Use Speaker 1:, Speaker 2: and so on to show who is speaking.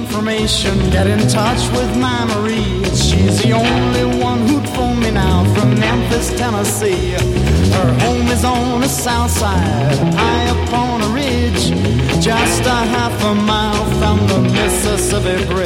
Speaker 1: information, get in touch with my Marie. She's the only one who'd phone me now from Memphis, Tennessee. Her home is on the south side, high up on a ridge, just a half a mile from the Mississippi Bridge.